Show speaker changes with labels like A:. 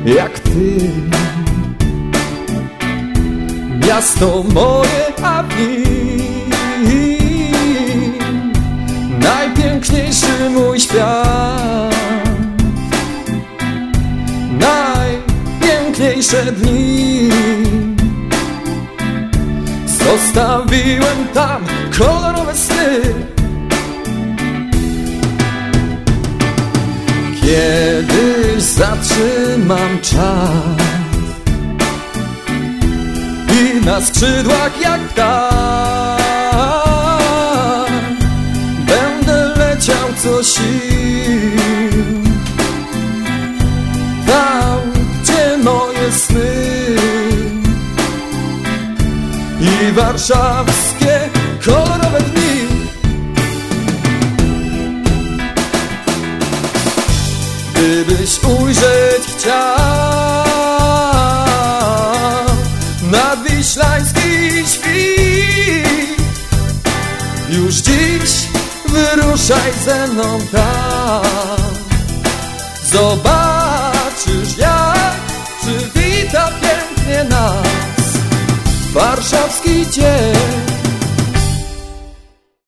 A: jak ty. Miasto moje, a w nim najpiękniejszy mój świat, najpiękniejsze dni. Zostawiłem tam kolorowe sny. Kiedyś zatrzymam czas i na skrzydłach jak ptak będę leciał co sił tam, gdzie moje sny i warszawskie kolorowe dni. Gdybyś ujrzeć chciał nadwiślański świt, już dziś wyruszaj ze mną tam. Zobaczysz, jak przywita pięknie nas warszawski dzień.